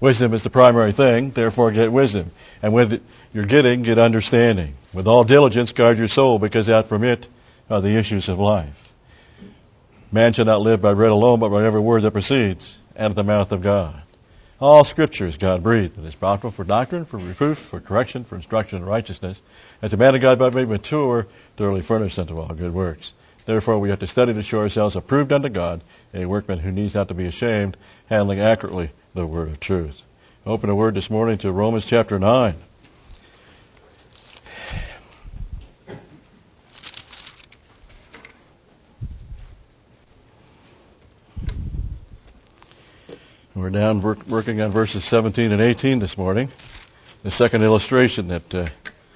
Wisdom is the primary thing, therefore get wisdom. And with your getting, get understanding. With all diligence, guard your soul, because out from it are the issues of life. Man shall not live by bread alone, but by every word that proceeds out of the mouth of God. All Scripture is God-breathed, and is profitable for doctrine, for reproof, for correction, for instruction in righteousness, that the man of God might be mature, thoroughly furnished unto all good works. Therefore we have to study to show ourselves approved unto God, a workman who needs not to be ashamed, handling accurately the word of truth. Open a word this morning to Romans chapter 9. We're down working on verses 17 and 18 this morning. The second illustration that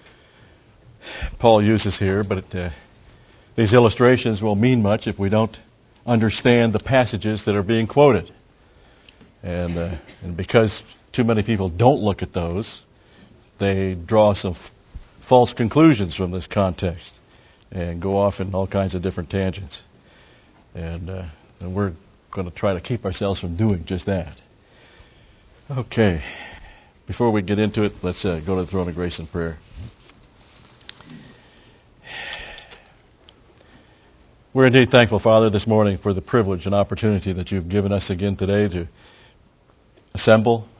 Paul uses here, but these illustrations will mean much if we don't understand the passages that are being quoted. And because too many people don't look at those, they draw some false conclusions from this context and go off in all kinds of different tangents. And we're going to try to keep ourselves from doing just that. Okay. Before we get into it, let's go to the throne of grace in prayer. We're indeed thankful, Father, this morning for the privilege and opportunity that you've given us again today to assemble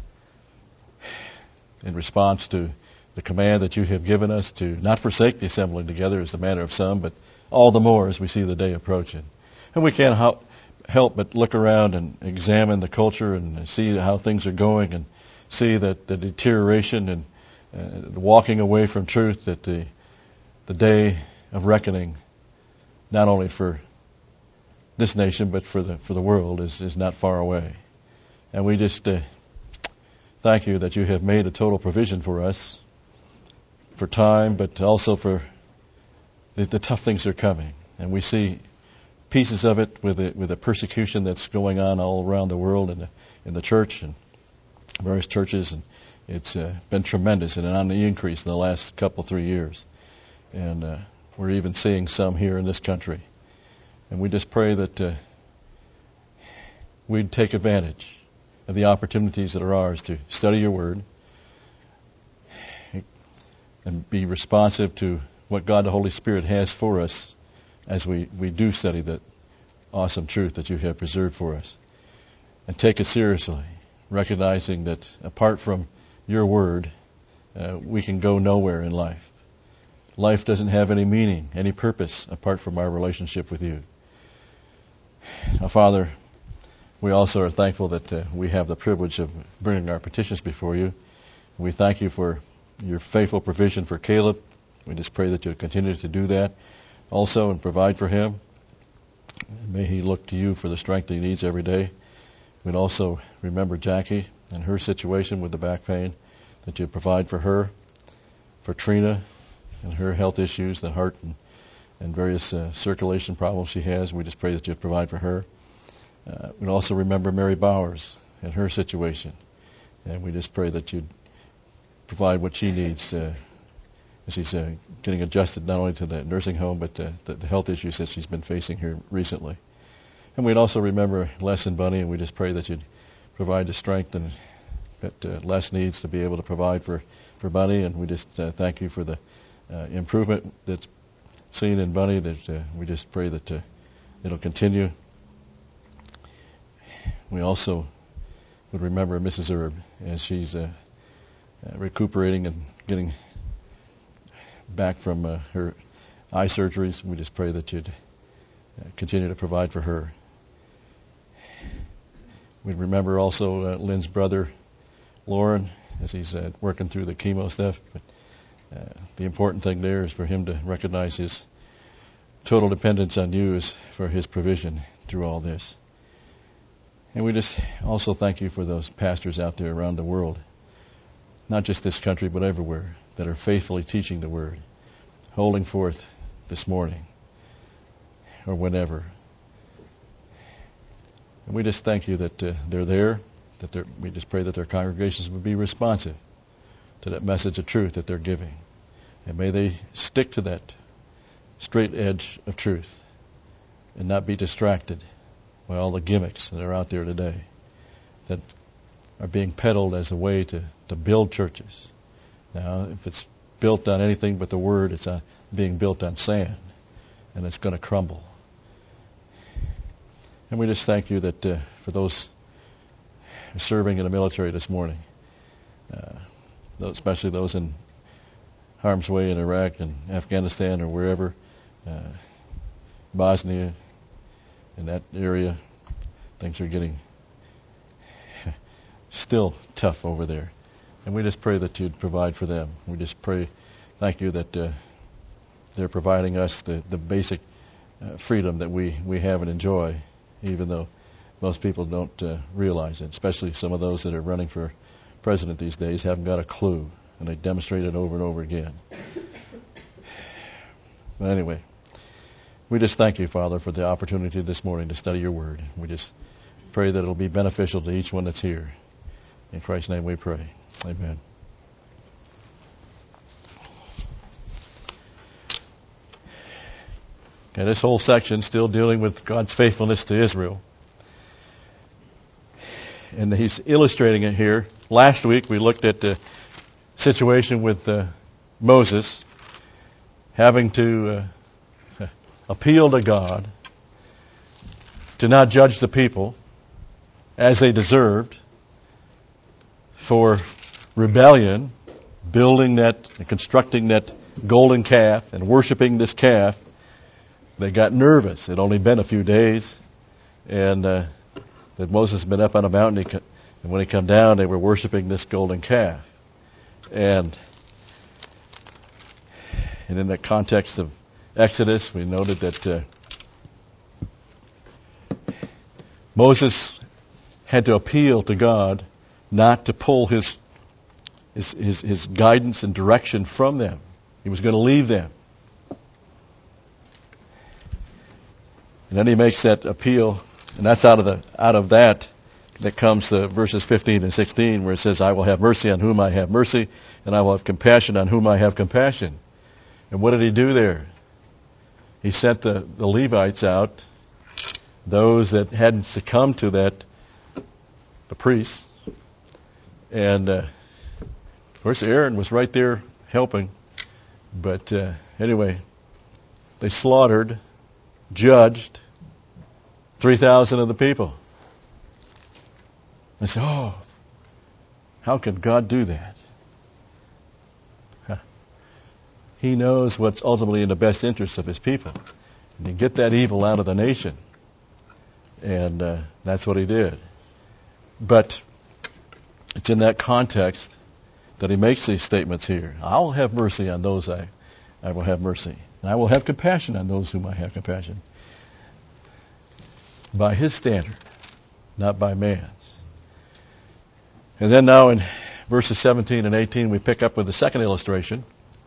in response to the command that you have given us to not forsake the assembling together as the manner of some, but all the more as we see the day approaching. And we can't help but look around and examine the culture and see how things are going and see that the deterioration and the walking away from truth, that the day of reckoning, not only for this nation but for the world, is not far away. And we just thank you that you have made a total provision for us for time, but also for the tough things that are coming. And we see pieces of it with the persecution that's going on all around the world in the church and various churches, and it's been tremendous and on the increase in the last 3 years. And we're even seeing some here in this country. And we just pray that we'd take advantage of the opportunities that are ours to study your word and be responsive to what God the Holy Spirit has for us as we do study that awesome truth that you have preserved for us. And take it seriously, recognizing that apart from your word, we can go nowhere in life. Life doesn't have any meaning, any purpose apart from our relationship with you. Now, Father, we also are thankful that we have the privilege of bringing our petitions before you. We thank you for your faithful provision for Caleb. We just pray that you'll continue to do that also and provide for him. May he look to you for the strength that he needs every day. We'd also remember Jackie and her situation with the back pain, that you provide for her, for Trina and her health issues, the heart and various circulation problems she has. We just pray that you provide for her. We'd also remember Mary Bowers and her situation, and we just pray that you'd provide what she needs as she's getting adjusted not only to the nursing home, but the health issues that she's been facing here recently. And we'd also remember Les and Bunny, and we just pray that you'd provide the strength and that Les needs to be able to provide for Bunny. And we just thank you for the improvement that's seen in Bunny, that we just pray that it'll continue. We also would remember Mrs. Erb as she's recuperating and getting back from her eye surgeries. We just pray that you'd continue to provide for her. We remember also Lynn's brother, Lauren, as he's working through the chemo stuff. But the important thing there is for him to recognize his total dependence on you as for his provision through all this. And we just also thank you for those pastors out there around the world, not just this country but everywhere, that are faithfully teaching the word, holding forth this morning or whenever. And we just thank you that they're there, we just pray that their congregations would be responsive to that message of truth that they're giving. And may they stick to that straight edge of truth and not be distracted by all the gimmicks that are out there today. That are being peddled as a way to build churches. Now, if it's built on anything but the Word, it's being built on sand, and it's going to crumble. And we just thank you that for those serving in the military this morning, especially those in harm's way in Iraq and Afghanistan or wherever, Bosnia, in that area, things are getting still tough over there. And we just pray that you'd provide for them. We just thank you that they're providing us the basic freedom that we have and enjoy, even though most people don't realize it, especially some of those that are running for president these days haven't got a clue, and they demonstrate it over and over again. But anyway, we just thank you, Father, for the opportunity this morning to study your word. We just pray that it'll be beneficial to each one that's here. In Christ's name we pray. Amen. Okay, this whole section still dealing with God's faithfulness to Israel. And he's illustrating it here. Last week we looked at the situation with Moses having to appeal to God to not judge the people as they deserved for rebellion, building that and constructing that golden calf and worshiping this calf. They got nervous. It had only been a few days, and that Moses had been up on a mountain, and when he come down, they were worshiping this golden calf. And in the context of Exodus, we noted that Moses had to appeal to God not to pull his guidance and direction from them. He was going to leave them. And then he makes that appeal, and that's out of that comes the verses 15 and 16, where it says, I will have mercy on whom I have mercy, and I will have compassion on whom I have compassion. And what did he do there? He sent the Levites out, those that hadn't succumbed to that, the priests. And, of course, Aaron was right there helping. But anyway, they slaughtered, judged 3,000 of the people. I said, oh, how could God do that? He knows what's ultimately in the best interest of his people. And to get that evil out of the nation. And that's what he did. But it's in that context that he makes these statements here. I'll have mercy on those I will have mercy. And I will have compassion on those whom I have compassion. By his standard, not by man's. And then now in verses 17 and 18, we pick up with the second illustration.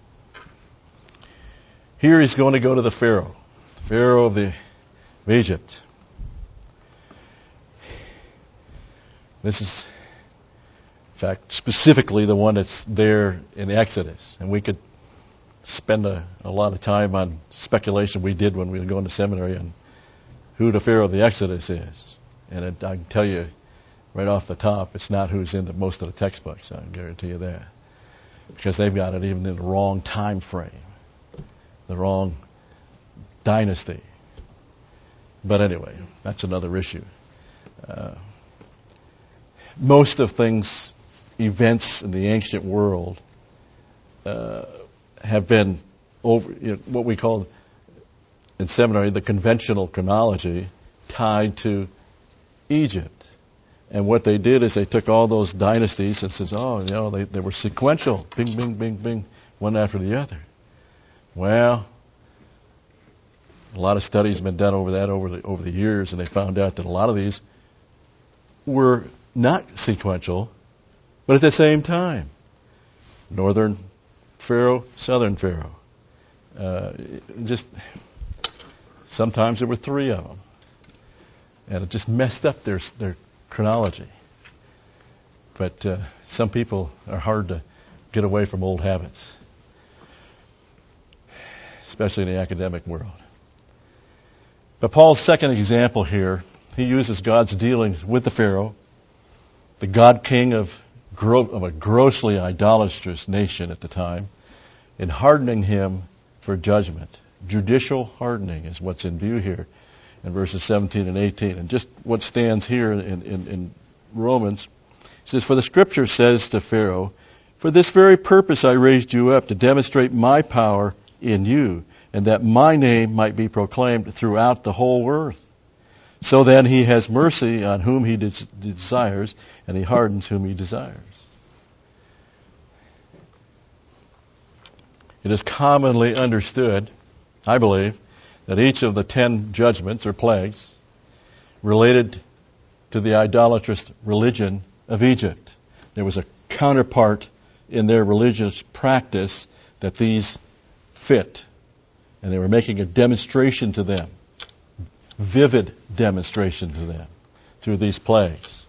Here he's going to go to the Pharaoh of Egypt. This is, in fact, specifically the one that's there in Exodus. And we could spend a lot of time on speculation we did when we were going to seminary on who the Pharaoh of the Exodus is. And I can tell you right off the top, it's not who's in most of the textbooks, I can guarantee you that. Because they've got it even in the wrong time frame, the wrong dynasty. But anyway, that's another issue. Most of events in the ancient world have been what we call in seminary the conventional chronology tied to Egypt. And what they did is they took all those dynasties and says, they were sequential, bing, bing, bing, bing, one after the other. Well, a lot of studies have been done over the years, and they found out that a lot of these were not sequential, but at the same time. Northern Pharaoh, Southern Pharaoh. Just sometimes there were three of them. And it just messed up their chronology. But some people are hard to get away from old habits, especially in the academic world. But Paul's second example here, he uses God's dealings with the Pharaoh the god king of a grossly idolatrous nation at the time, and hardening him for judgment. Judicial hardening is what's in view here in verses 17 and 18. And just what stands here in Romans, it says, "For the Scripture says to Pharaoh, for this very purpose I raised you up, to demonstrate my power in you, and that my name might be proclaimed throughout the whole earth. So then he has mercy on whom he desires, and he hardens whom he desires." It is commonly understood, I believe, that each of the 10 judgments or plagues related to the idolatrous religion of Egypt. There was a counterpart in their religious practice that these fit, and they were making a demonstration to them, vivid demonstration to them through these plagues.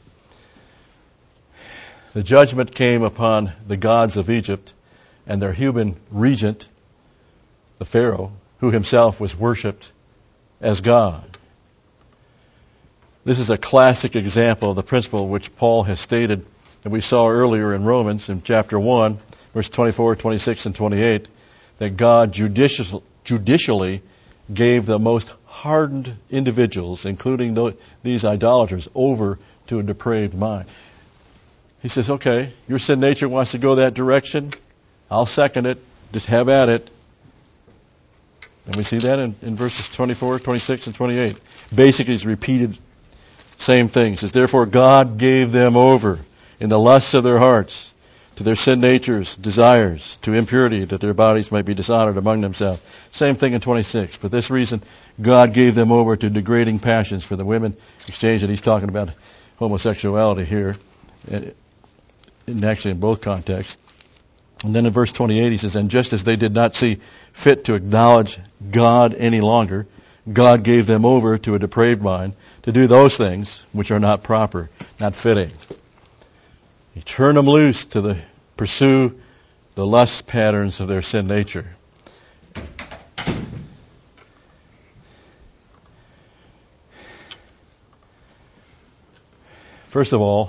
The judgment came upon the gods of Egypt and their human regent, the Pharaoh, who himself was worshipped as God. This is a classic example of the principle which Paul has stated that we saw earlier in Romans in chapter 1, verse 24, 26, and 28, that God judicially gave the most hardened individuals, including these idolaters, over to a depraved mind. He says, okay, your sin nature wants to go that direction. I'll second it. Just have at it. And we see that in verses 24, 26, and 28. Basically, it's repeated same thing. It says, therefore God gave them over in the lusts of their hearts to their sin natures, desires, to impurity, that their bodies might be dishonored among themselves. Same thing in 26. For this reason, God gave them over to degrading passions for the women exchange. And he's talking about homosexuality here, and actually in both contexts. And then in verse 28 he says, and just as they did not see fit to acknowledge God any longer, God gave them over to a depraved mind to do those things which are not proper, not fitting. He turned them loose to pursue the lust patterns of their sin nature. First of all,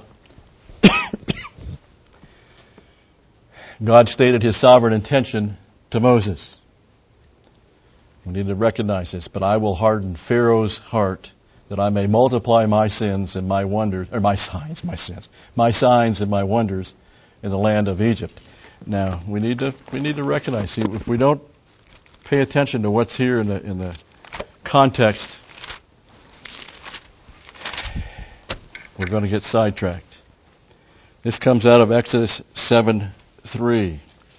God stated his sovereign intention to Moses. We need to recognize this. But I will harden Pharaoh's heart, that I may multiply my sins and my wonders, or my signs and my wonders in the land of Egypt. Now we need to recognize. See, if we don't pay attention to what's here in the context, we're going to get sidetracked. This comes out of Exodus 7:3.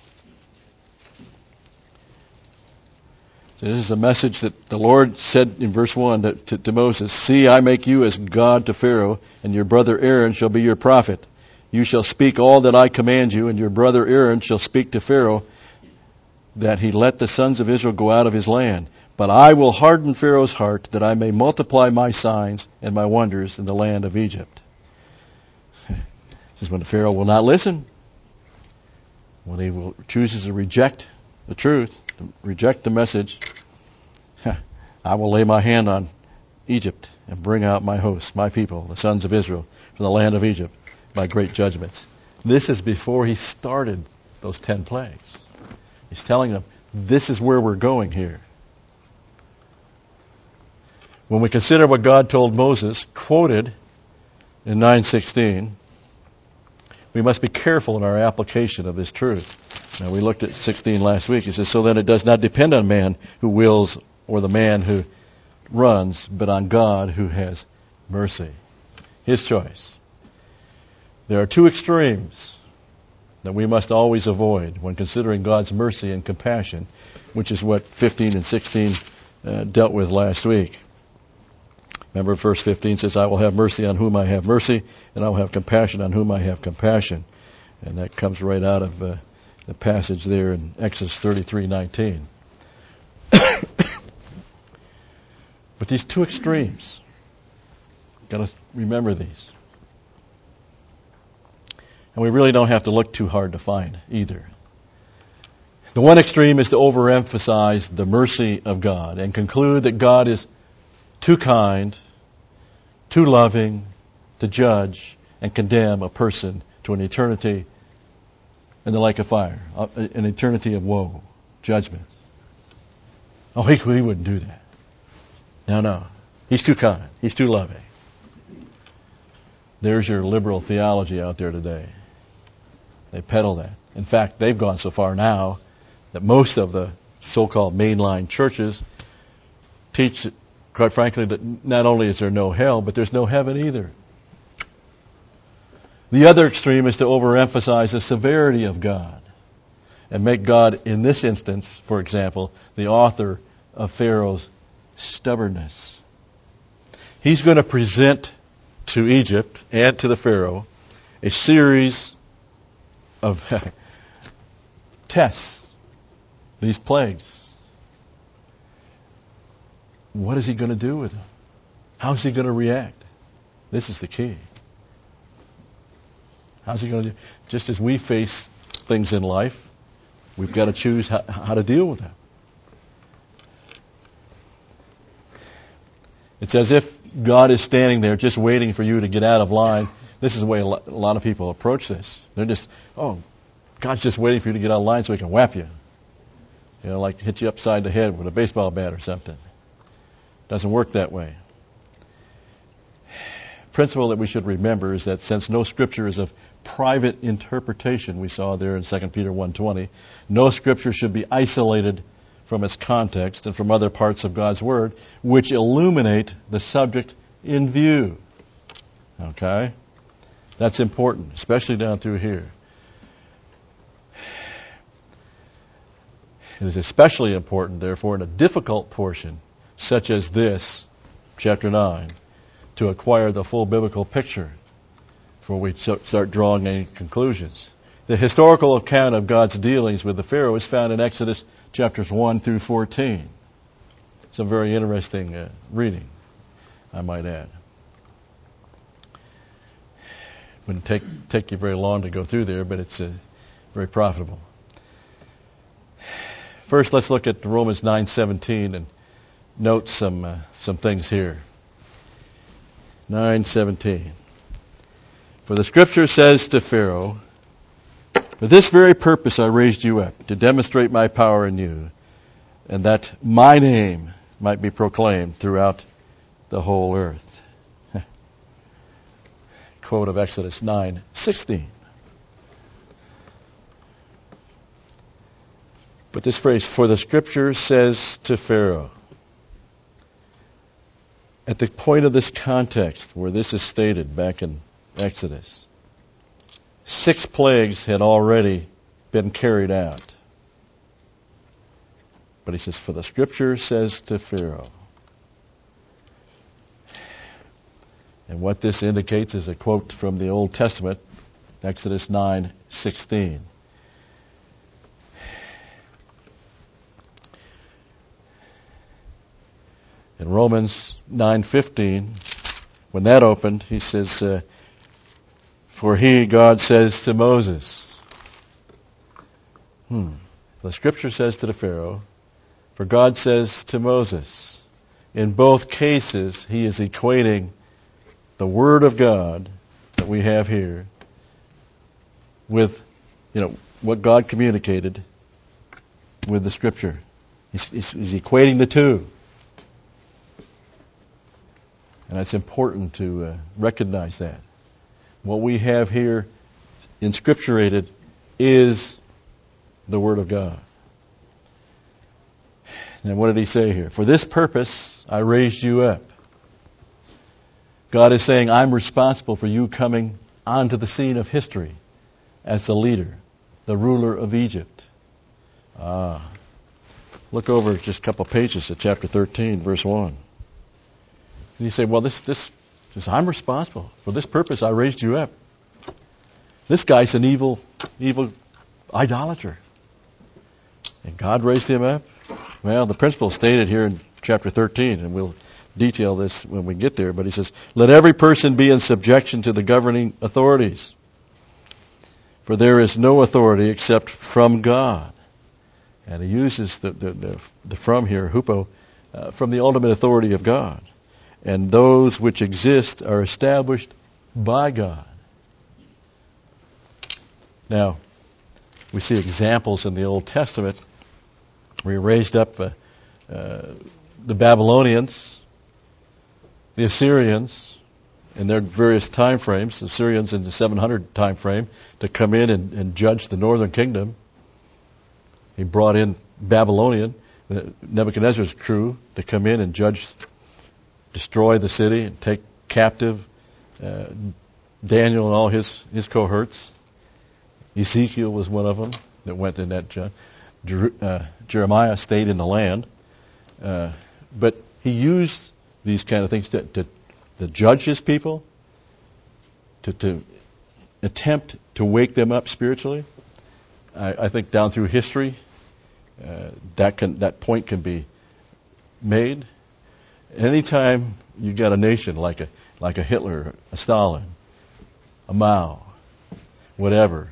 So this is a message that the Lord said in verse 1 to Moses, see, I make you as God to Pharaoh, and your brother Aaron shall be your prophet. You shall speak all that I command you, and your brother Aaron shall speak to Pharaoh, that he let the sons of Israel go out of his land. But I will harden Pharaoh's heart, that I may multiply my signs and my wonders in the land of Egypt. This is when the Pharaoh will not listen, when he chooses to reject the truth, to reject the message. I will lay my hand on Egypt and bring out my hosts, my people, the sons of Israel, from the land of Egypt by great judgments. This is before he started those 10 plagues. He's telling them, this is where we're going here. When we consider what God told Moses, quoted in 9:16, we must be careful in our application of this truth. Now, we looked at 16 last week. It says, so then it does not depend on man who wills or the man who runs, but on God who has mercy. His choice. There are two extremes that we must always avoid when considering God's mercy and compassion, which is what 15 and 16 dealt with last week. Remember, verse 15 says, I will have mercy on whom I have mercy, and I will have compassion on whom I have compassion. And that comes right out of the passage there in Exodus 33:19. But these two extremes, got to remember these. And we really don't have to look too hard to find either. The one extreme is to overemphasize the mercy of God and conclude that God is too kind, too loving to judge, and condemn a person to an eternity in the lake of fire, an eternity of woe, judgment. Oh, he wouldn't do that. No. He's too kind. He's too loving. There's your liberal theology out there today. They peddle that. In fact, they've gone so far now that most of the so-called mainline churches teach, quite frankly, that not only is there no hell, but there's no heaven either. The other extreme is to overemphasize the severity of God and make God, in this instance, for example, the author of Pharaoh's stubbornness. He's going to present to Egypt and to the Pharaoh a series of tests, these plagues. What is he going to do with them? How is he going to react? This is the key. How's he going to do? Just as we face things in life, we've got to choose how to deal with them. It's as if God is standing there just waiting for you to get out of line. This is the way a lot of people approach this. They're just, God's just waiting for you to get out of line so he can whap you. You know, like hit you upside the head with a baseball bat or something. Doesn't work that way. Principle that we should remember is that since no scripture is of private interpretation, we saw there in 2 Peter 1:20, no scripture should be isolated from its context and from other parts of God's Word, which illuminate the subject in view. Okay? That's important, especially down through here. It is especially important, therefore, in a difficult portion, such as this, chapter 9, to acquire the full biblical picture before we start drawing any conclusions. The historical account of God's dealings with the Pharaoh is found in Exodus chapters 1 through 14. It's a very interesting reading, I might add. It wouldn't take you very long to go through there, but it's very profitable. First, let's look at Romans 9:17 and note some things here. 9:17. For the Scripture says to Pharaoh, for this very purpose I raised you up, to demonstrate my power in you, and that my name might be proclaimed throughout the whole earth. Quote of Exodus 9:16. But this phrase, for the Scripture says to Pharaoh, at the point of this context where this is stated back in Exodus, 6 plagues had already been carried out. But he says, for the Scripture says to Pharaoh. And what this indicates is a quote from the Old Testament, Exodus 9:16. In Romans 9:15, when that opened, he says, for he, God, says to Moses, the Scripture says to the Pharaoh, for God says to Moses. In both cases, he is equating the Word of God that we have here with, what God communicated with the Scripture. He's equating the two. And it's important to recognize that. What we have here inscripturated is the Word of God. And what did he say here? For this purpose I raised you up. God is saying, I'm responsible for you coming onto the scene of history as the leader, the ruler of Egypt. Look over just a couple pages at chapter 13, verse 1. And you say, well, this says, I'm responsible. For this purpose I raised you up. This guy's an evil idolater. And God raised him up? Well, the principle is stated here in chapter 13, and we'll detail this when we get there. But he says, let every person be in subjection to the governing authorities. For there is no authority except from God. And he uses the from here, hupo, from the ultimate authority of God. And those which exist are established by God. Now, we see examples in the Old Testament where he raised up the Babylonians, the Assyrians, in their various time frames, the Assyrians in the 700 time frame, to come in and judge the northern kingdom. He brought in Babylonian, Nebuchadnezzar's crew, to come in and destroy the city and take captive Daniel and all his cohorts. Ezekiel was one of them that went in that judge. Jeremiah stayed in the land. But he used these kind of things to judge his people, to attempt to wake them up spiritually. I think down through history, that point can be made. Anytime you got a nation like a Hitler, a Stalin, a Mao, whatever,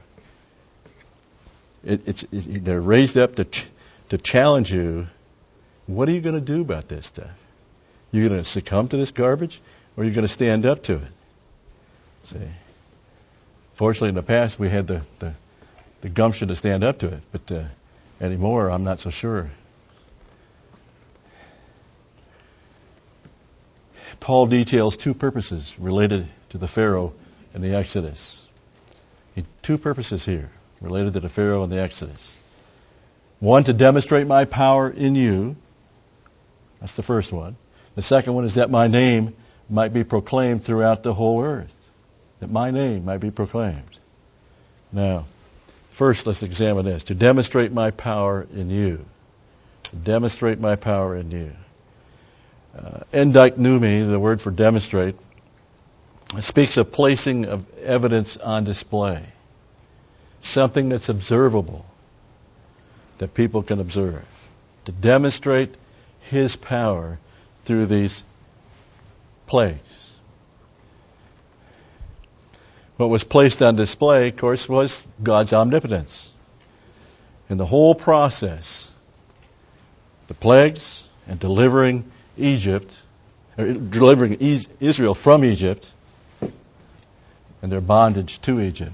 they're raised up to challenge you. What are you going to do about this stuff? You going to succumb to this garbage, or are you going to stand up to it? See, fortunately, in the past we had the gumption to stand up to it, but anymore, I'm not so sure. Paul details two purposes related to the Pharaoh and the Exodus. Two purposes here related to the Pharaoh and the Exodus. One, to demonstrate my power in you. That's the first one. The second one is that my name might be proclaimed throughout the whole earth. That my name might be proclaimed. Now, first let's examine this. To demonstrate my power in you. To demonstrate my power in you. Endeiknumi, the word for demonstrate, speaks of placing of evidence on display. Something that's observable, that people can observe. To demonstrate his power through these plagues. What was placed on display, of course, was God's omnipotence. In the whole process, the plagues and delivering Israel from Egypt and their bondage to Egypt.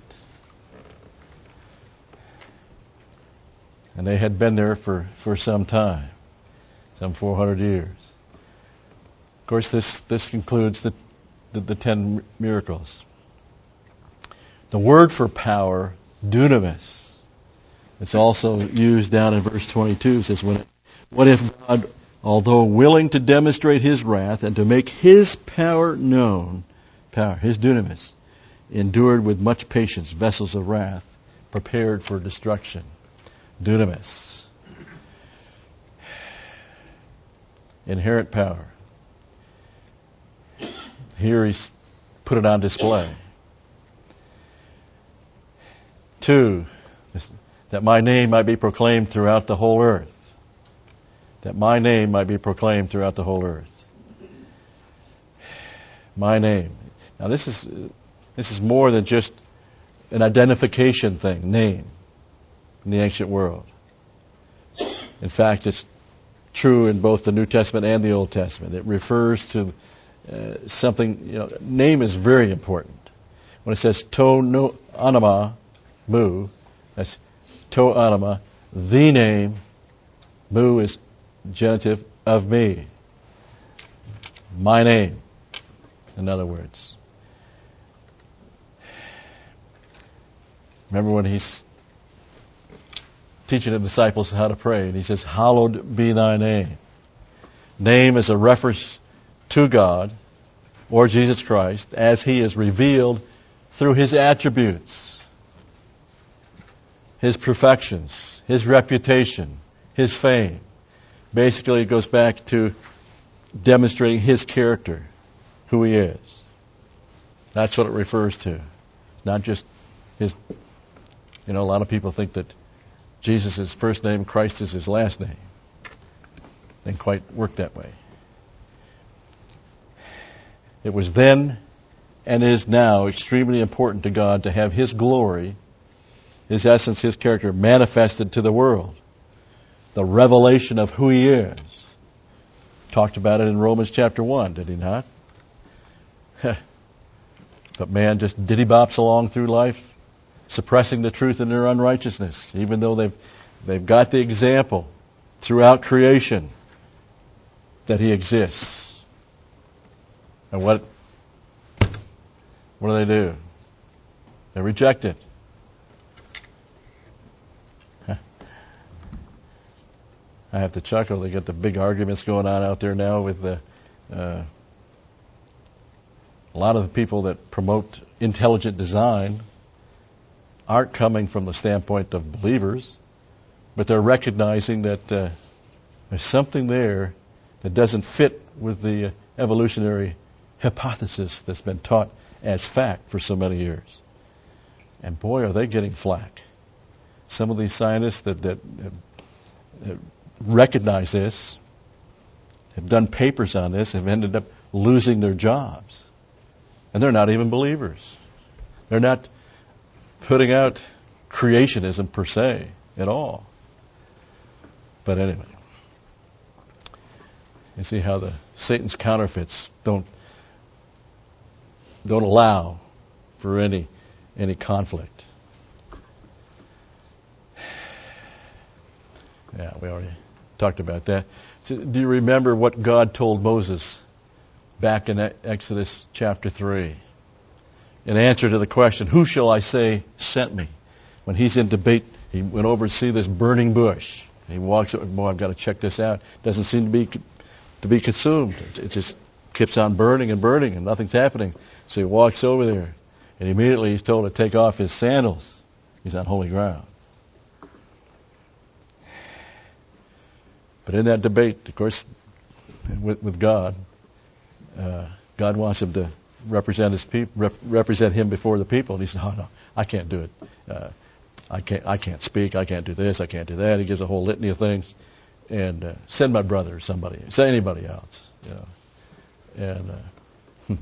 And they had been there for some time, some 400 years. Of course, this includes the 10 miracles. The word for power, dunamis, it's also used down in verse 22. It says, what if God, although willing to demonstrate his wrath and to make his power known, his dunamis, endured with much patience vessels of wrath prepared for destruction. Dunamis. Inherent power. Here he's put it on display. 2, that my name might be proclaimed throughout the whole earth. That my name might be proclaimed throughout the whole earth. My name. Now this is more than just an identification thing, name, in the ancient world. In fact, it's true in both the New Testament and the Old Testament. It refers to something, name is very important. When it says to no anima, mu, that's to anima, the name, mu is genitive of me. My name, in other words. Remember when he's teaching the disciples how to pray, and he says, hallowed be thy name. Name is a reference to God, or Jesus Christ, as he is revealed through his attributes, his perfections, his reputation, his fame. Basically, it goes back to demonstrating his character, who he is. That's what it refers to. Not just his, a lot of people think that Jesus is his first name, Christ is his last name. Didn't quite work that way. It was then and is now extremely important to God to have his glory, his essence, his character manifested to the world. The revelation of who he is. Talked about it in Romans chapter 1, did he not? But man just diddy-bops along through life suppressing the truth in their unrighteousness, even though they've got the example throughout creation that He exists. And what do? They reject it. I have to chuckle. They get the big arguments going on out there now with a lot of the people that promote intelligent design aren't coming from the standpoint of believers, but they're recognizing that there's something there that doesn't fit with the evolutionary hypothesis that's been taught as fact for so many years. And boy, are they getting flack. Some of these scientists that recognize this, have done papers on this, have ended up losing their jobs. And they're not even believers. They're not putting out creationism per se at all. But anyway, you see how Satan's counterfeits don't allow for any conflict. Yeah, we already talked about that. So, do you remember what God told Moses back in Exodus chapter 3? In answer to the question, who shall I say sent me? When he's in debate, he went over to see this burning bush. He walks up, boy, I've got to check this out. Doesn't seem to be consumed. It just keeps on burning and burning, and nothing's happening. So he walks over there, and immediately he's told to take off his sandals. He's on holy ground. But in that debate, of course, with God, God wants him to represent his people, represent him before the people. And he said, "Oh no, I can't do it. I can't speak. I can't do this. I can't do that." He gives a whole litany of things, and send my brother or somebody, say anybody else, you know. And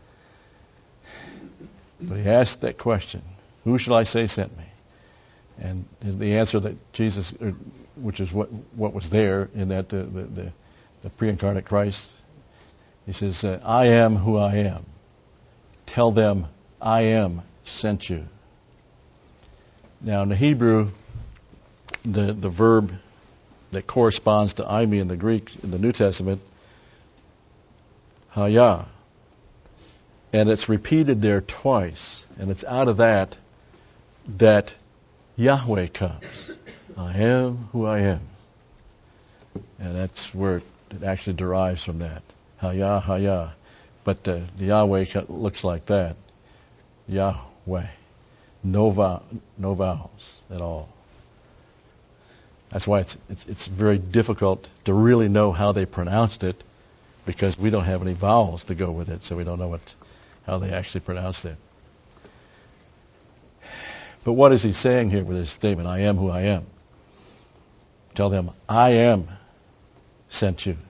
but he asked that question: "Who shall I say sent me?" And the answer that Jesus, which is what was there in that the pre-incarnate Christ, he says, "I am who I am. Tell them I am sent you." Now in the Hebrew, the verb that corresponds to "I me" in the Greek in the New Testament, haya, and it's repeated there twice, and it's out of that Yahweh comes. I am who I am. And that's where it actually derives from that. Haya, haya. But the Yahweh looks like that. Yahweh. No vowels at all. That's why it's very difficult to really know how they pronounced it, because we don't have any vowels to go with it, so we don't know how they actually pronounced it. But what is he saying here with his statement, I am who I am? Tell them, I am sent you.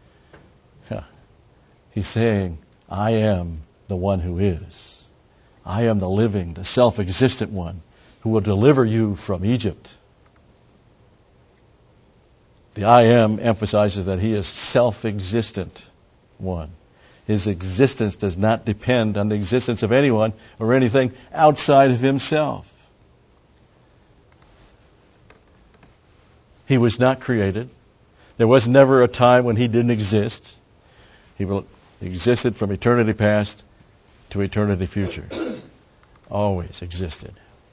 He's saying, I am the one who is. I am the living, the self-existent one who will deliver you from Egypt. The I am emphasizes that he is self-existent one. His existence does not depend on the existence of anyone or anything outside of himself. He was not created. There was never a time when he didn't exist. He existed from eternity past to eternity future. Always existed.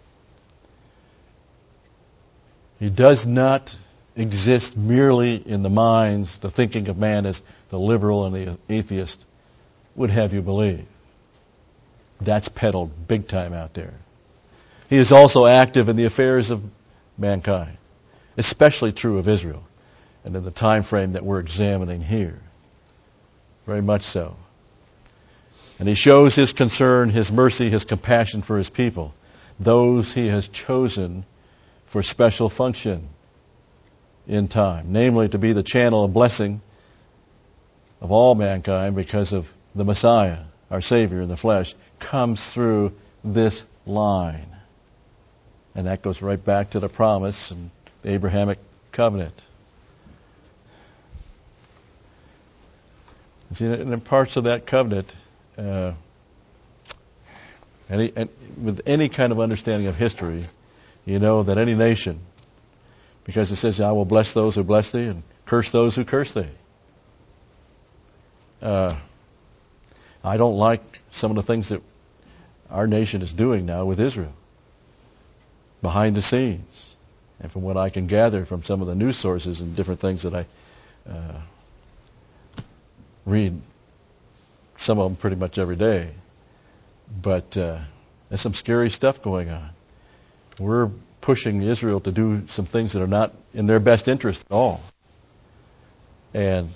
He does not exist merely in the minds, the thinking of man, as the liberal and the atheist would have you believe. That's peddled big time out there. He is also active in the affairs of mankind, especially true of Israel, and in the time frame that we're examining here. Very much so. And he shows his concern, his mercy, his compassion for his people, those he has chosen for special function in time, namely to be the channel of blessing of all mankind, because of the Messiah, our Savior in the flesh, comes through this line. And that goes right back to the promise and the Abrahamic covenant. See, in parts of that covenant, And with any kind of understanding of history, you know that any nation, because it says, I will bless those who bless thee and curse those who curse thee. I don't like some of the things that our nation is doing now with Israel, behind the scenes. And from what I can gather from some of the news sources and different things that I read, some of them pretty much every day. But there's some scary stuff going on. We're pushing Israel to do some things that are not in their best interest at all. And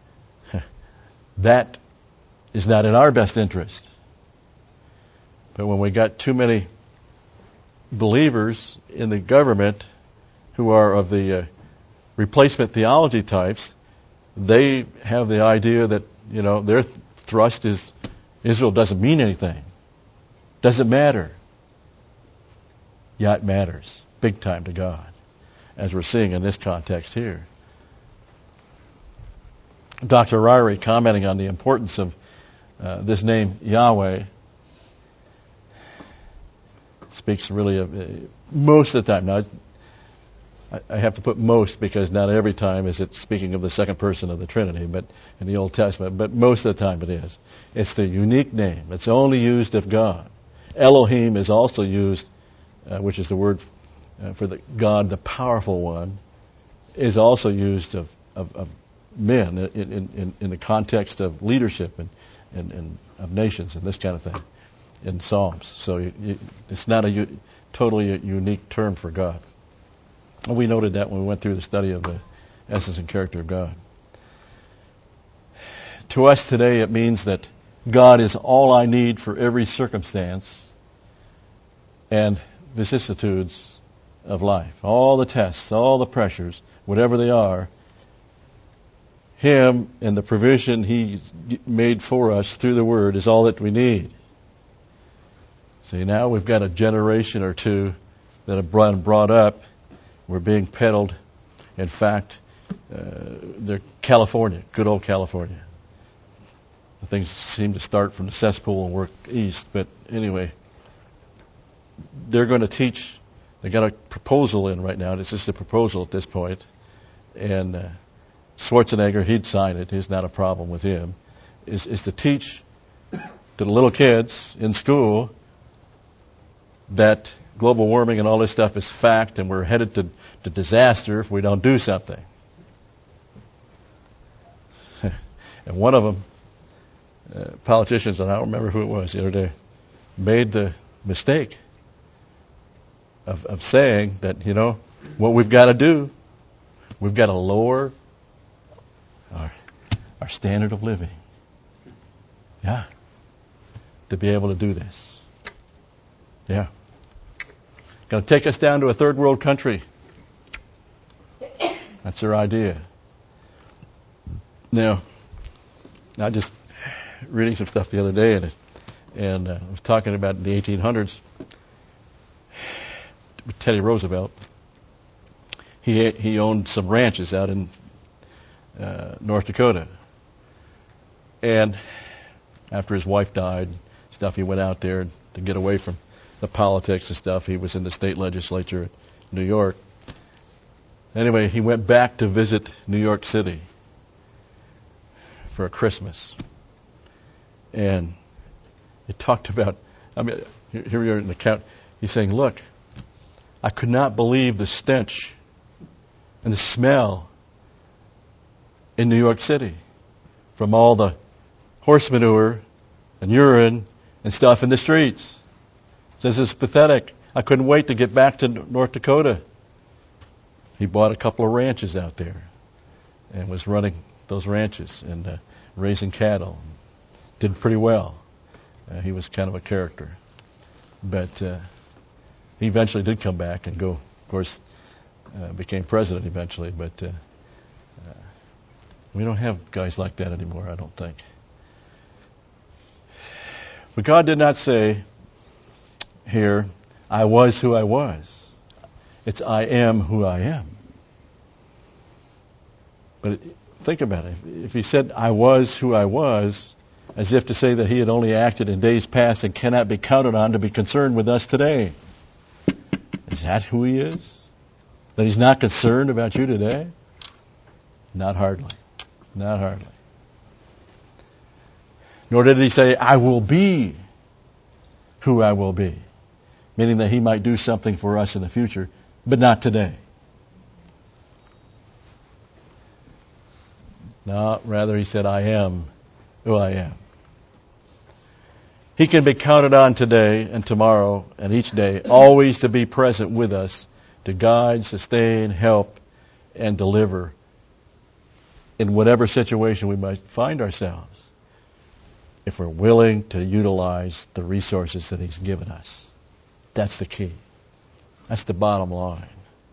that is not in our best interest. But when we got too many believers in the government who are of the replacement theology types, they have the idea that, you know, their thrust is Israel doesn't mean anything. Doesn't matter. Yeah, it matters. Big time to God, as we're seeing in this context here. Dr. Ryrie, commenting on the importance of this name Yahweh, speaks really of most of the time. Now, I have to put most because not every time is it speaking of the second person of the Trinity, but in the Old Testament, but most of the time it is. It's the unique name. It's only used of God. Elohim is also used, which is the word for the God, the powerful one, is also used of men in the context of leadership and of nations and this kind of thing in Psalms. So it's not a totally unique term for God. And we noted that when we went through the study of the essence and character of God. To us today, it means that God is all I need for every circumstance and vicissitudes of life. All the tests, all the pressures, whatever they are, Him and the provision He made for us through the Word is all that we need. See, now we've got a generation or two that have been brought up. We're being peddled. In fact, they're California, good old California. Things seem to start from the cesspool and work east. But anyway, they're going to teach. They got a proposal in right now. It's just a proposal at this point. And Schwarzenegger, he'd sign it. It's not a problem with him. Is to teach to the little kids in school that global warming and all this stuff is fact, and we're headed to disaster if we don't do something. And one of them, politicians, and I don't remember who it was the other day, made the mistake of saying that, you know, what we've got to do, we've got to lower our standard of living. Yeah. To be able to do this. Yeah. Going to take us down to a third world country. That's their idea. Now, I just reading some stuff the other day, and I was talking about the 1800s with Teddy Roosevelt. He owned some ranches out in North Dakota, and after his wife died, he went out there to get away from the politics and stuff. He was in the state legislature in New York. Anyway, he went back to visit New York City for a Christmas. And he talked about, I mean, here we are in the account. He's saying, look, I could not believe the stench and the smell in New York City from all the horse manure and urine and stuff in the streets. Says it's pathetic. I couldn't wait to get back to North Dakota. He bought a couple of ranches out there and was running those ranches and raising cattle. Did pretty well. He was kind of a character. But he eventually did come back and go, of course, became president eventually. But we don't have guys like that anymore, I don't think. But God did not say here, I was who I was. It's I am who I am. But think about it. If he said I was who I was, as if to say that he had only acted in days past and cannot be counted on to be concerned with us today. Is that who he is? That he's not concerned about you today? Not hardly. Not hardly. Nor did he say, I will be who I will be, meaning that he might do something for us in the future, but not today. No, rather he said, I am who I am. He can be counted on today and tomorrow and each day, always to be present with us, to guide, sustain, help, and deliver in whatever situation we might find ourselves, if we're willing to utilize the resources that he's given us. That's the key. That's the bottom line.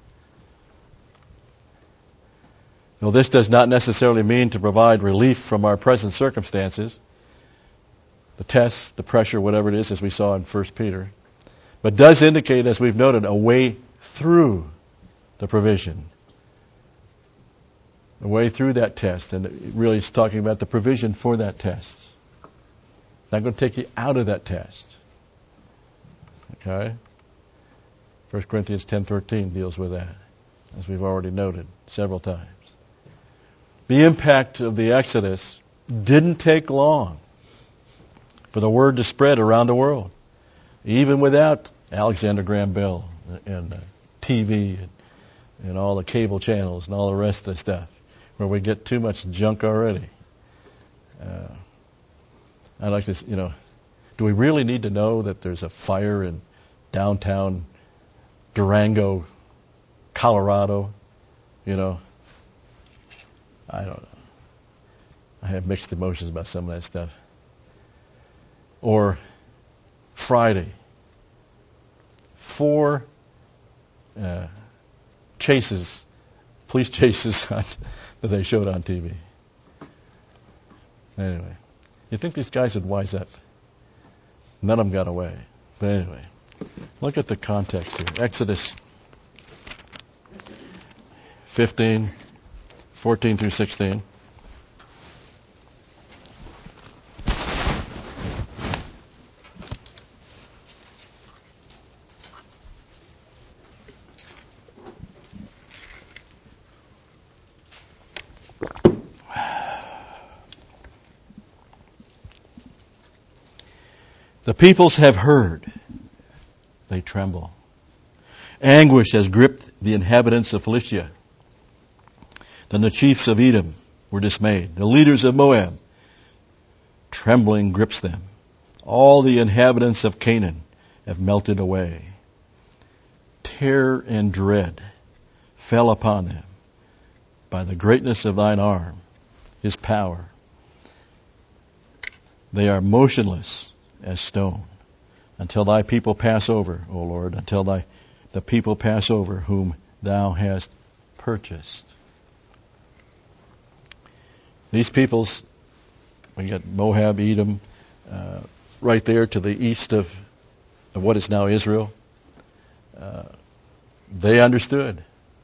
Now, this does not necessarily mean to provide relief from our present circumstances, the tests, the pressure, whatever it is, as we saw in 1 Peter, but does indicate, as we've noted, a way through the provision, a way through that test, and it really is talking about the provision for that test. It's not going to take you out of that test. Okay? 1 Corinthians 10:13 deals with that, as we've already noted several times. The impact of the Exodus didn't take long for the word to spread around the world, even without Alexander Graham Bell and TV and all the cable channels and all the rest of the stuff, where we get too much junk already. I like this, do we really need to know that there's a fire in downtown Durango, Colorado? I don't know. I have mixed emotions about some of that stuff. Or Friday, 4 police chases that they showed on TV. Anyway, you think these guys would wise up? None of them got away. But anyway, look at the context here. Exodus 15, 14 through 16. The peoples have heard. They tremble. Anguish has gripped the inhabitants of Philistia. Then the chiefs of Edom were dismayed. The leaders of Moab, trembling grips them. All the inhabitants of Canaan have melted away. Terror and dread fell upon them by the greatness of thine arm, his power. They are motionless as stone until thy people pass over, O Lord, until the people pass over whom thou hast purchased. These peoples, we got Moab, Edom, right there to the east of what is now Israel. They understood.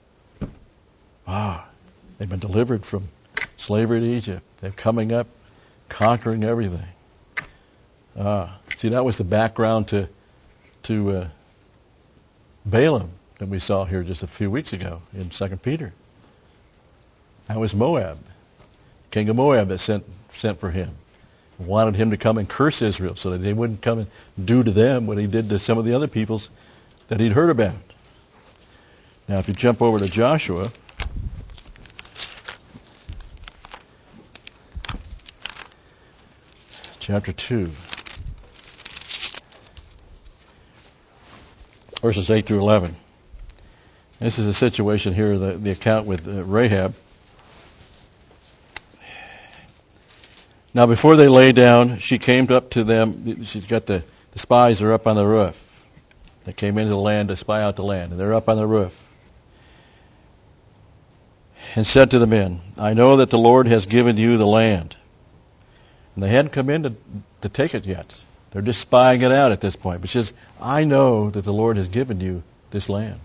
They've been delivered from slavery to Egypt. They're coming up, conquering everything. See, that was the background to Balaam that we saw here just a few weeks ago in 2 Peter. That was Moab. King of Moab that sent for him. Wanted him to come and curse Israel so that they wouldn't come and do to them what he did to some of the other peoples that he'd heard about. Now, if you jump over to Joshua, chapter 2, verses 8 through 11. This is a situation here, the account with Rahab. Now, before they lay down, she came up to them. She's got the spies are up on the roof. They came into the land to spy out the land, and they're up on the roof. And said to the men, I know that the Lord has given you the land. And they hadn't come in to take it yet. They're just spying it out at this point. But she says, I know that the Lord has given you this land.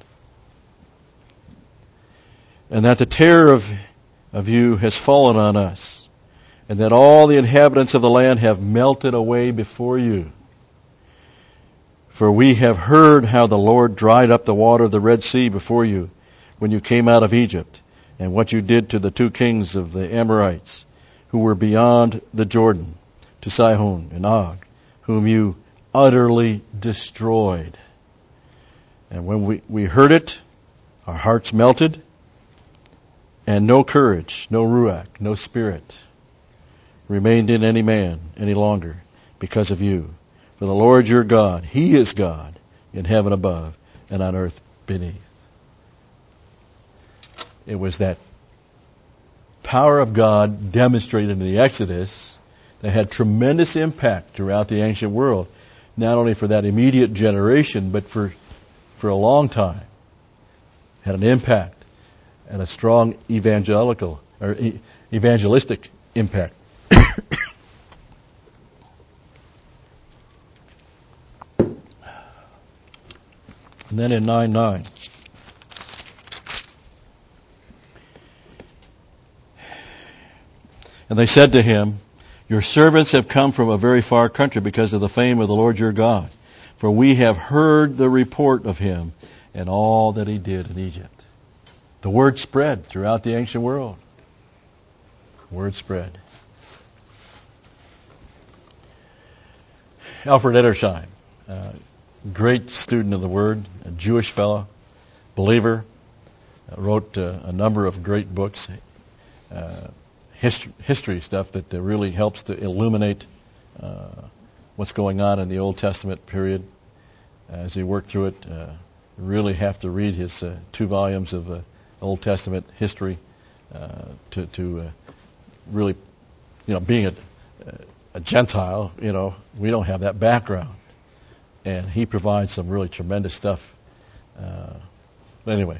And that the terror of you has fallen on us. and that all the inhabitants of the land have melted away before you. For we have heard how the Lord dried up the water of the Red Sea before you when you came out of Egypt, and what you did to the 2 kings of the Amorites, who were beyond the Jordan, to Sihon and Og, whom you utterly destroyed. And when we heard it, our hearts melted, and no courage, no ruach, no spirit remained in any man any longer because of you. For the Lord your God, He is God in heaven above and on earth beneath. It was that power of God demonstrated in the Exodus that had tremendous impact throughout the ancient world, not only for that immediate generation, but for a long time. Had an impact and a strong evangelistic impact. And then in 9:9, and they said to him, your servants have come from a very far country because of the fame of the Lord your God. For we have heard the report of Him and all that He did in Egypt. The word spread throughout the ancient world. Word spread. Alfred Edersheim, great student of the Word, a Jewish fellow, believer, wrote a number of great books, history stuff that really helps to illuminate what's going on in the Old Testament period. As he worked through it, really have to read his 2 volumes of Old Testament history to really, being a Gentile, we don't have that background. And he provides some really tremendous stuff. But anyway,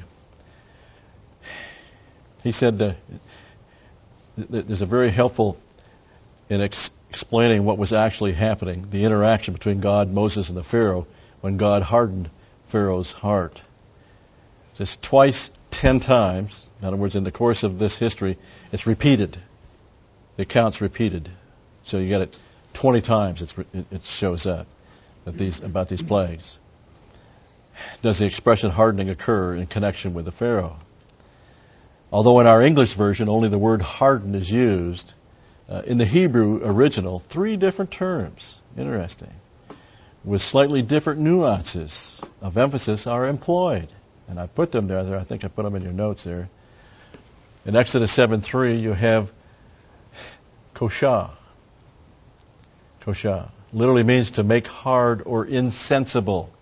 he said that there's a very helpful in explaining what was actually happening, the interaction between God, Moses, and the Pharaoh when God hardened Pharaoh's heart. Just twice, 10 times, in other words, in the course of this history, it's repeated. The account's repeated. So you get it 20 times it shows up about these plagues. Does the expression hardening occur in connection with the Pharaoh? Although in our English version only the word harden is used, in the Hebrew original, 3 different terms, interesting, with slightly different nuances of emphasis are employed. And I put them there. I think I put them in your notes there. In Exodus 7:3, you have koshah. Koshah literally means to make hard or insensible.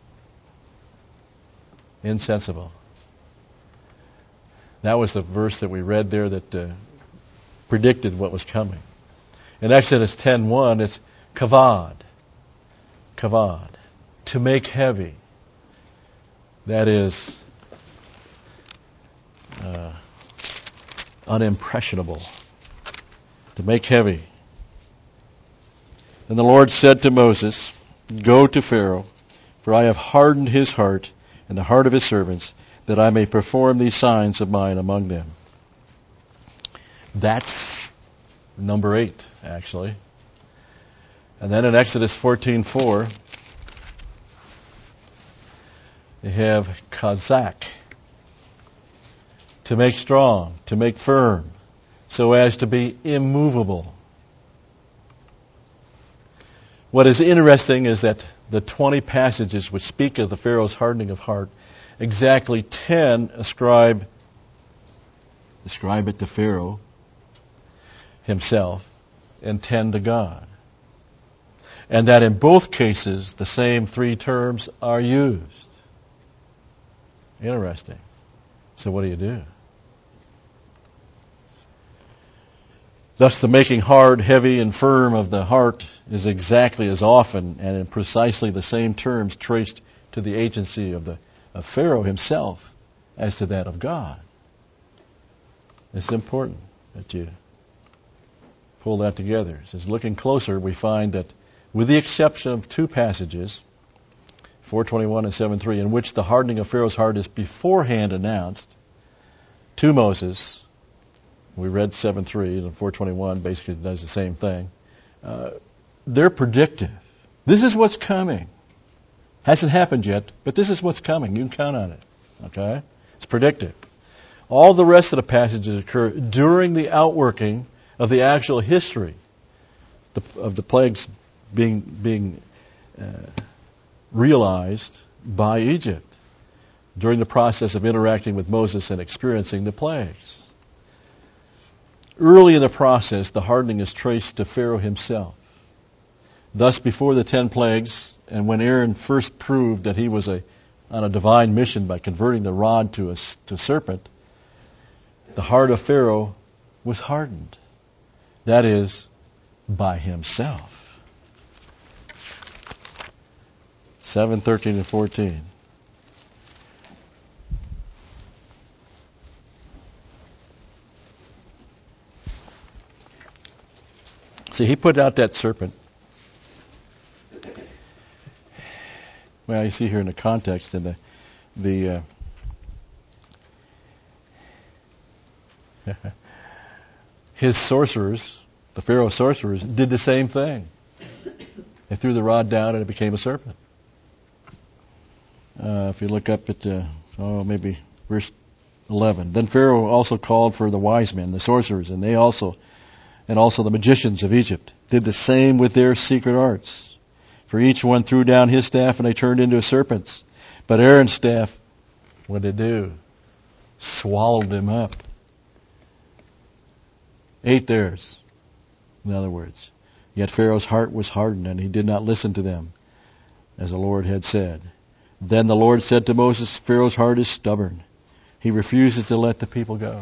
Insensible. That was the verse that we read there that predicted what was coming. In Exodus 10:1, it's kavod. Kavod. To make heavy. That is unimpressionable. To make heavy. And the Lord said to Moses, go to Pharaoh, for I have hardened his heart and the heart of his servants, that I may perform these signs of mine among them. That's number 8, actually. And then in Exodus 14:4, you have kazak, to make strong, to make firm, so as to be immovable. What is interesting is that the 20 passages which speak of the Pharaoh's hardening of heart, exactly 10 ascribe it to Pharaoh himself, and 10 to God. And that in both cases, the same 3 terms are used. Interesting. So what do you do? Thus the making hard, heavy, and firm of the heart is exactly as often and in precisely the same terms traced to the agency of Pharaoh himself as to that of God. It's important that you pull that together. It says, looking closer, we find that with the exception of 2 passages, 4:21 and 7:3, in which the hardening of Pharaoh's heart is beforehand announced to Moses, We read 7:3, and 4:21 basically does the same thing. They're predictive. This is what's coming. Hasn't happened yet, but this is what's coming. You can count on it. Okay? It's predictive. All the rest of the passages occur during the outworking of the actual history of the plagues being realized by Egypt during the process of interacting with Moses and experiencing the plagues. Early in the process, the hardening is traced to Pharaoh himself. Thus, before the 10 plagues, and when Aaron first proved that he was on a divine mission by converting the rod to a serpent, the heart of Pharaoh was hardened. That is, by himself. 7:13 and 14. See, he put out that serpent. Well, you see here in the context, in the his sorcerers, the Pharaoh's sorcerers, did the same thing. They threw the rod down and it became a serpent. If you look up at maybe verse 11, then Pharaoh also called for the wise men, the sorcerers, and also the magicians of Egypt did the same with their secret arts. For each one threw down his staff and they turned into serpents. But Aaron's staff, what did it do? Swallowed them up. Ate theirs, in other words. Yet Pharaoh's heart was hardened and he did not listen to them, as the Lord had said. Then the Lord said to Moses, Pharaoh's heart is stubborn. He refuses to let the people go.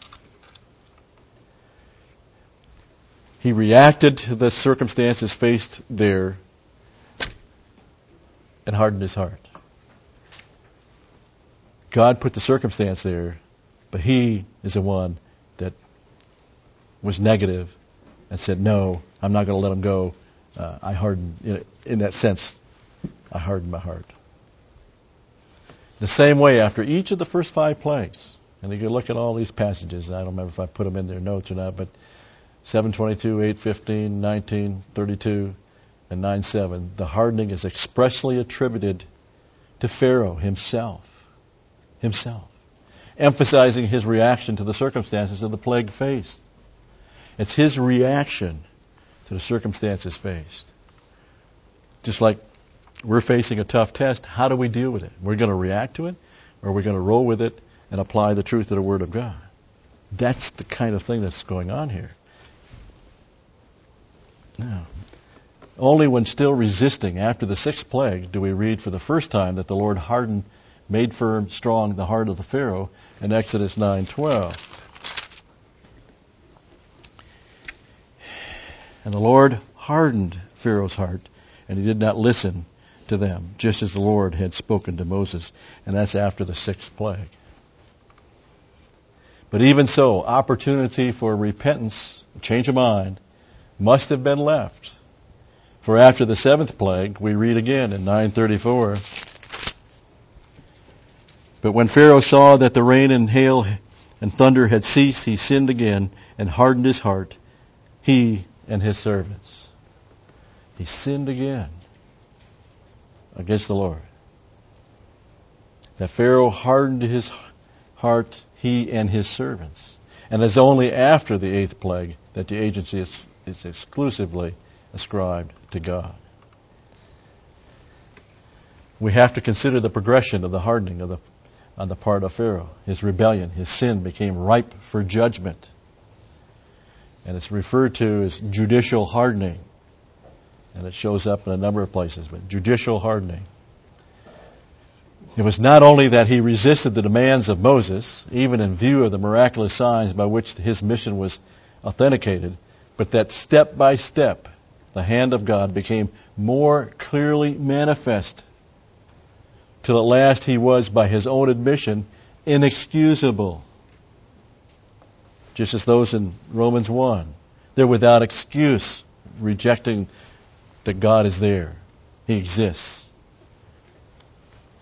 He reacted to the circumstances faced there and hardened his heart. God put the circumstance there, but he is the one that was negative and said, no, I'm not going to let him go. I hardened, in that sense, I hardened my heart. The same way, after each of the first 5 plagues, and you can look at all these passages, I don't remember if I put them in their notes or not, but 7:22, 8:15, 19:32, and 9:7, the hardening is expressly attributed to Pharaoh himself, emphasizing his reaction to the circumstances of the plague faced. It's his reaction to the circumstances faced. Just like we're facing a tough test, how do we deal with it? We're going to react to it, or are we going to roll with it and apply the truth of the Word of God? That's the kind of thing that's going on here. Now, only when still resisting after the 6th plague do we read for the first time that the Lord made firm, strong the heart of the Pharaoh in Exodus 9:12. And the Lord hardened Pharaoh's heart, and he did not listen to them, just as the Lord had spoken to Moses. And that's after the 6th plague. But even so, opportunity for repentance, change of mind, must have been left. For after the 7th plague, we read again in 9:34, but when Pharaoh saw that the rain and hail and thunder had ceased, he sinned again and hardened his heart, he and his servants. He sinned again against the Lord. That Pharaoh hardened his heart, he and his servants. And it's only after the 8th plague that the agency is exclusively ascribed to God. We have to consider the progression of the hardening on the part of Pharaoh. His rebellion, his sin became ripe for judgment. And it's referred to as judicial hardening. And it shows up in a number of places, but judicial hardening. It was not only that he resisted the demands of Moses, even in view of the miraculous signs by which his mission was authenticated, but that step by step, the hand of God became more clearly manifest, till at last he was, by his own admission, inexcusable. Just as those in Romans 1. They're without excuse, rejecting that God is there. He exists.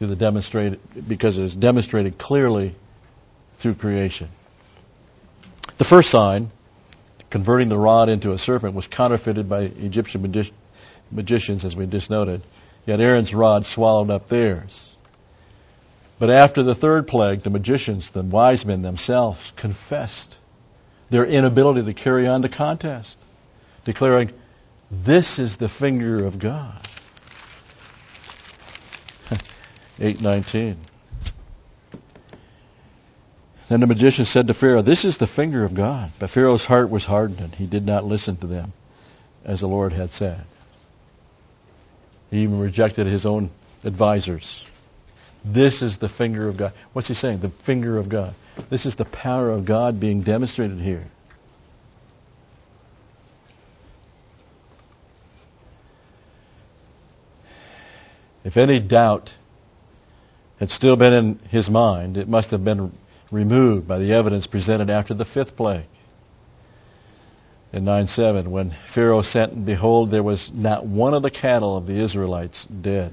Because it is demonstrated clearly through creation. The first sign, converting the rod into a serpent, was counterfeited by Egyptian magicians, as we just noted. Yet Aaron's rod swallowed up theirs. But after the third plague, the magicians, the wise men themselves, confessed their inability to carry on the contest, declaring, "This is the finger of God." 8:19. Then the magician said to Pharaoh, "This is the finger of God." But Pharaoh's heart was hardened, and he did not listen to them, as the Lord had said. He even rejected his own advisors. This is the finger of God. What's he saying? The finger of God. This is the power of God being demonstrated here. If any doubt had still been in his mind, it must have been removed by the evidence presented after the fifth plague. In 9:7, when Pharaoh sent, and behold, there was not one of the cattle of the Israelites dead.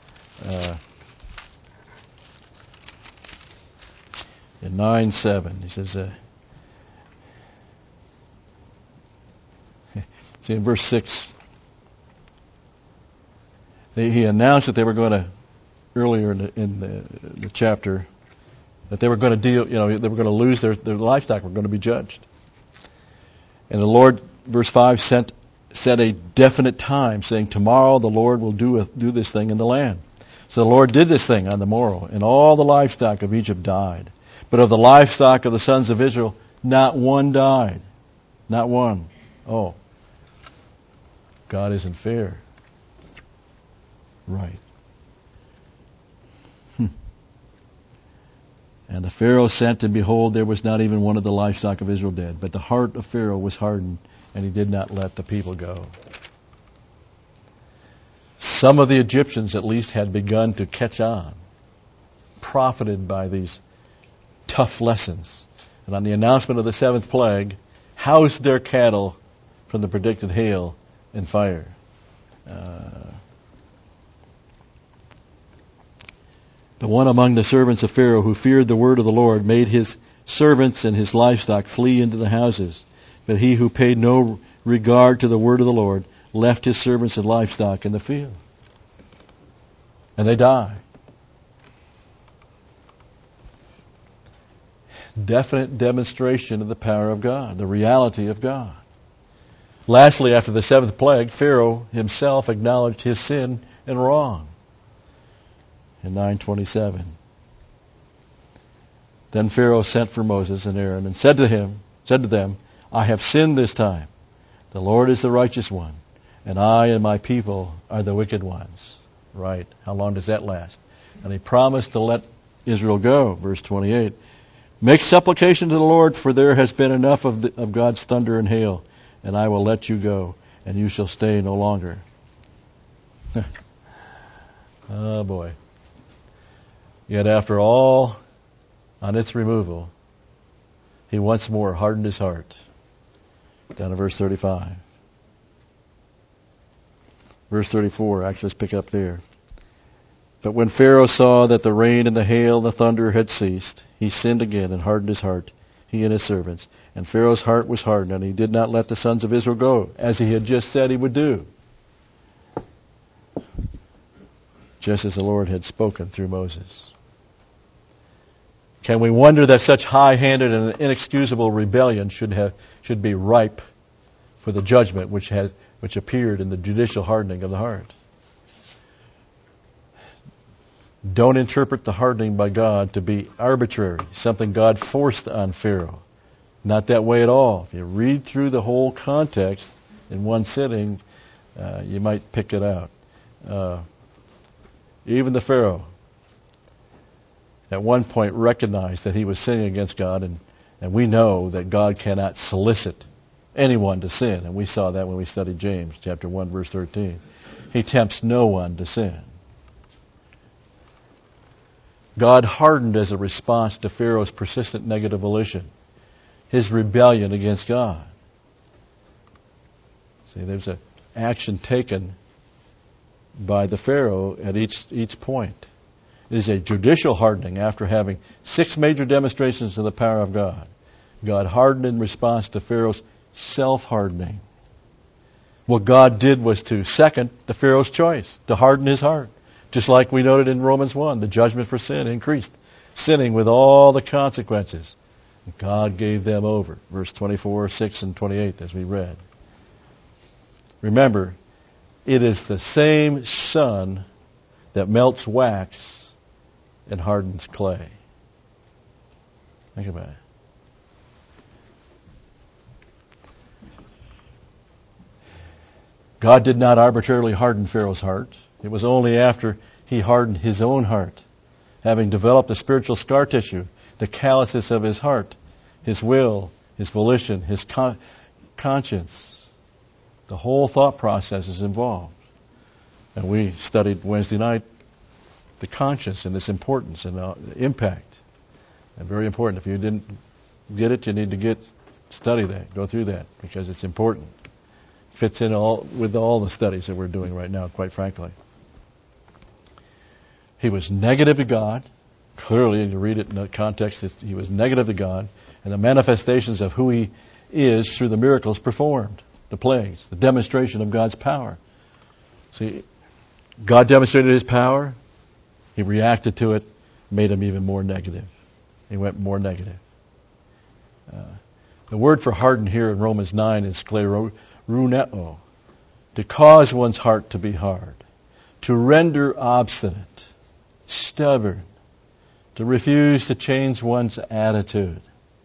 In 9:7, he says, see in verse 6, he announced that they were going to, earlier in the chapter, that they were going to deal, they were going to lose their livestock, were going to be judged. And the Lord, verse 5, set a definite time, saying, "Tomorrow the Lord will do this thing in the land." So the Lord did this thing on the morrow, and all the livestock of Egypt died. But of the livestock of the sons of Israel, not one died. Not one. Oh, God isn't fair. Right. And the Pharaoh sent, and behold, there was not even one of the livestock of Israel dead. But the heart of Pharaoh was hardened, and he did not let the people go. Some of the Egyptians at least had begun to catch on, profited by these tough lessons. And on the announcement of the seventh plague, housed their cattle from the predicted hail and fire. The one among the servants of Pharaoh who feared the word of the Lord made his servants and his livestock flee into the houses. But he who paid no regard to the word of the Lord left his servants and livestock in the field. And they died. Definite demonstration of the power of God, the reality of God. Lastly, after the seventh plague, Pharaoh himself acknowledged his sin and wrong. In 9:27. Then Pharaoh sent for Moses and Aaron and said to them, "I have sinned this time. The Lord is the righteous one, and I and my people are the wicked ones." Right. How long does that last? And he promised to let Israel go. Verse 28. "Make supplication to the Lord, for there has been enough of God's thunder and hail, and I will let you go, and you shall stay no longer." Oh boy. Yet after all, on its removal, he once more hardened his heart. Down to verse 35. Verse 34, actually let's pick up there. "But when Pharaoh saw that the rain and the hail and the thunder had ceased, he sinned again and hardened his heart, he and his servants. And Pharaoh's heart was hardened, and he did not let the sons of Israel go, as he had just said he would do, just as the Lord had spoken through Moses." Can we wonder that such high-handed and inexcusable rebellion should be ripe for the judgment which appeared in the judicial hardening of the heart? Don't interpret the hardening by God to be arbitrary, something God forced on Pharaoh. Not that way at all. If you read through the whole context in one sitting, you might pick it out. Even the Pharaoh at one point recognized that he was sinning against God, and we know that God cannot solicit anyone to sin, and we saw that when we studied James chapter 1 verse 13. He tempts no one to sin. God hardened as a response to Pharaoh's persistent negative volition, his rebellion against God. See, there's an action taken by the Pharaoh at each point. It is a judicial hardening after having 6 major demonstrations of the power of God. God hardened in response to Pharaoh's self-hardening. What God did was to second the Pharaoh's choice, to harden his heart. Just like we noted in Romans 1, the judgment for sin increased, sinning with all the consequences. God gave them over. Verse 24, 6, and 28, as we read. Remember, it is the same sun that melts wax and hardens clay. Think about it. God did not arbitrarily harden Pharaoh's heart. It was only after he hardened his own heart, having developed the spiritual scar tissue, the calluses of his heart, his will, his volition, his conscience. The whole thought process is involved. And we studied Wednesday night the conscience and its importance and the impact. And very important. If you didn't get it, you need to study that, go through that, because it's important. Fits in with all the studies that we're doing right now, quite frankly. He was negative to God. Clearly, and you read it in the context, he was negative to God, and the manifestations of who he is through the miracles performed, the plagues, the demonstration of God's power. See, God demonstrated his power. He reacted to it, made him even more negative. He went more negative. The word for hardened here in Romans 9 is skleruneo, to cause one's heart to be hard, to render obstinate, stubborn, to refuse to change one's attitude.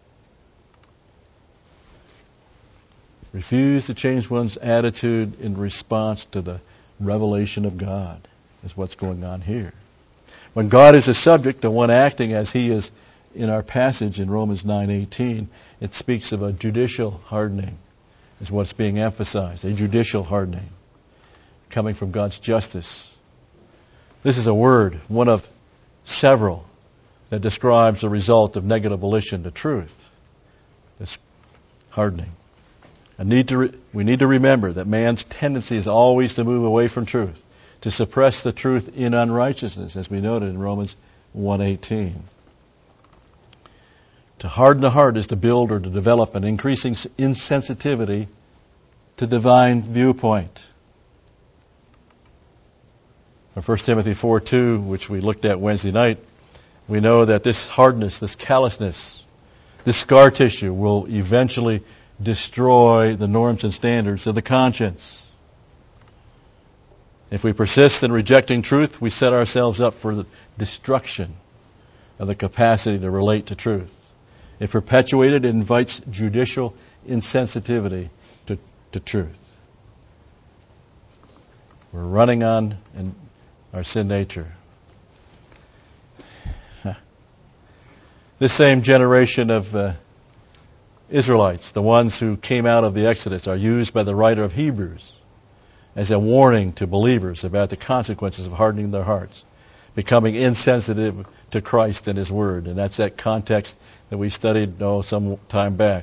Refuse to change one's attitude in response to the revelation of God is what's going on here. When God is a subject, the one acting as he is in our passage in Romans 9:18, it speaks of a judicial hardening, is what's being emphasized, a judicial hardening coming from God's justice. This is a word, one of several, that describes the result of negative volition to truth. This hardening. We need to remember that man's tendency is always to move away from truth, to suppress the truth in unrighteousness, as we noted in Romans 1:18. To harden the heart is to build or to develop an increasing insensitivity to divine viewpoint. From 1 Timothy 4:2, which we looked at Wednesday night, we know that this hardness, this callousness, this scar tissue will eventually destroy the norms and standards of the conscience. If we persist in rejecting truth, we set ourselves up for the destruction of the capacity to relate to truth. If perpetuated, it invites judicial insensitivity to truth. We're running on our sin nature. This same generation of Israelites, the ones who came out of the Exodus, are used by the writer of Hebrews as a warning to believers about the consequences of hardening their hearts, becoming insensitive to Christ and His Word. And that's that context that we studied some time back.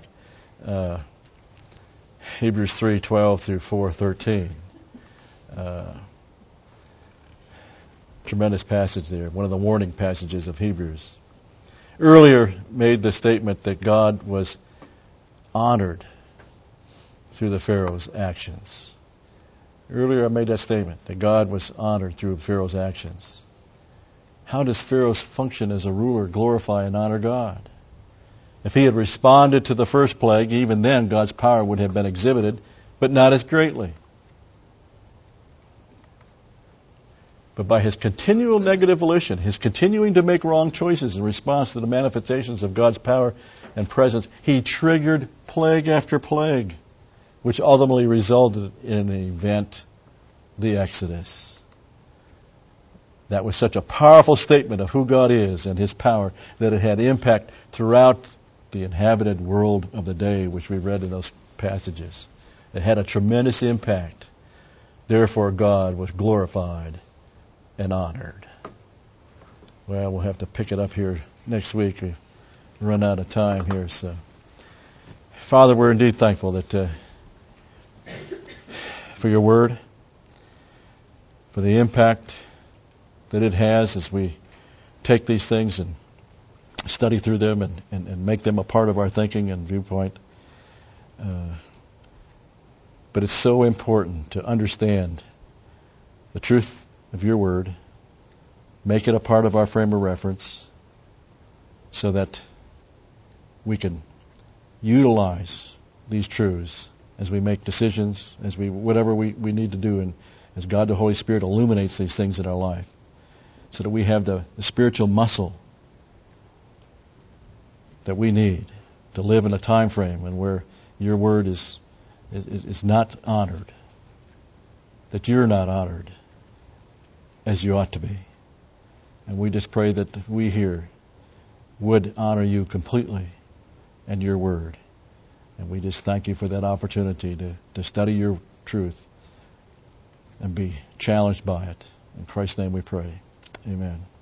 Hebrews 3:12 through 4:13. Tremendous passage there, one of the warning passages of Hebrews. Earlier made the statement that God was honored through the Pharaoh's actions. Earlier I made that statement, that God was honored through Pharaoh's actions. How does Pharaoh's function as a ruler glorify and honor God? If he had responded to the first plague, even then God's power would have been exhibited, but not as greatly. But by his continual negative volition, his continuing to make wrong choices in response to the manifestations of God's power and presence, he triggered plague after plague, which ultimately resulted in an event, the Exodus. That was such a powerful statement of who God is and His power that it had impact throughout the inhabited world of the day, which we read in those passages. It had a tremendous impact. Therefore, God was glorified and honored. Well, we'll have to pick it up here next week. We run out of time here. So, Father, we're indeed thankful that for your word, for the impact that it has as we take these things and study through them and make them a part of our thinking and viewpoint. But it's so important to understand the truth of your word, make it a part of our frame of reference so that we can utilize these truths as we make decisions, as we whatever we need to do, and as God the Holy Spirit illuminates these things in our life, so that we have the spiritual muscle that we need to live in a time frame and where your word is not honored, that you're not honored as you ought to be. And we just pray that we here would honor you completely and your word. And we just thank you for that opportunity to study your truth and be challenged by it. In Christ's name we pray. Amen.